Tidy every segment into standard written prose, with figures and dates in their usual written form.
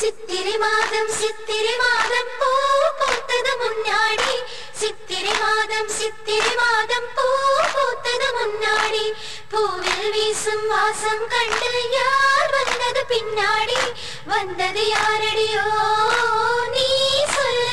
சித்திரை மாதம் பூ பூத்தது முன்னாடி சித்திரை மாதம் பூ பூத்தது முன்னாடி பூவில் வீசும் வாசம் கண்டு யார் வந்தது பின்னாடி வந்தது யாரடியோ நீ சொல்லு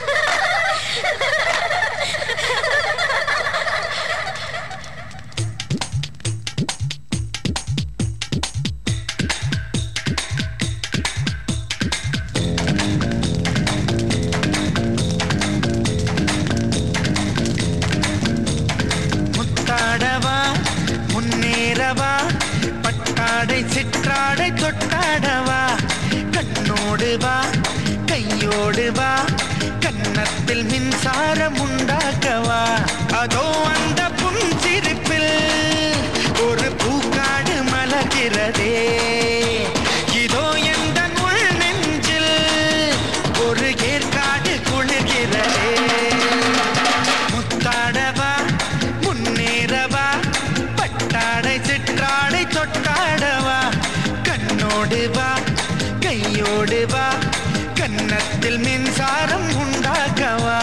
சிற்றாடை தொட்டாடவா கண்ணோடு வா கையோடு வா கன்னத்தில் மின்சாரம் உண்டாக்கவா அதோ அந்த புன்சிரிப்பில் ஒரு பூக்காடு மலர்கிறதே இதோ எந்த உள் நெஞ்சில் ஒரு ஏற்காடு குளிர்கிறதே முத்தாடவா முன்னேறவா பட்டாடை சிற்றாடை தொட்டாடவா கண்ணோடு வா கையோடு வா கன்னத்தில் மின்சாரம் உண்டாக்கவா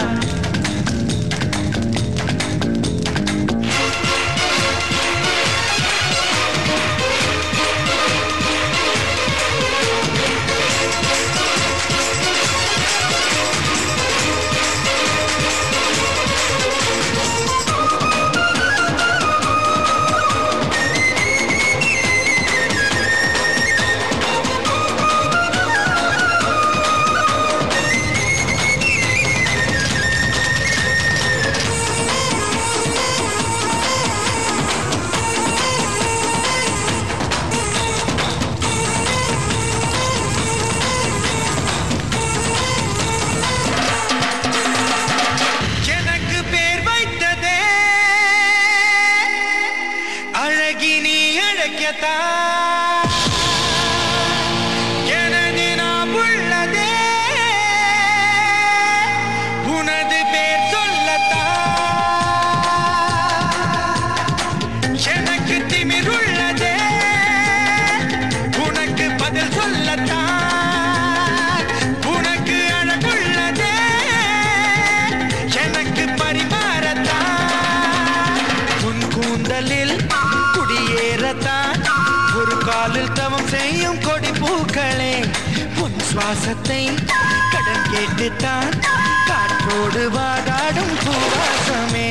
செய்யும் கொடி பூக்களே உன் சுவாசத்தை கடன் கேட்டுத்தான் காற்றோடு வாதாடும் பூவாசமே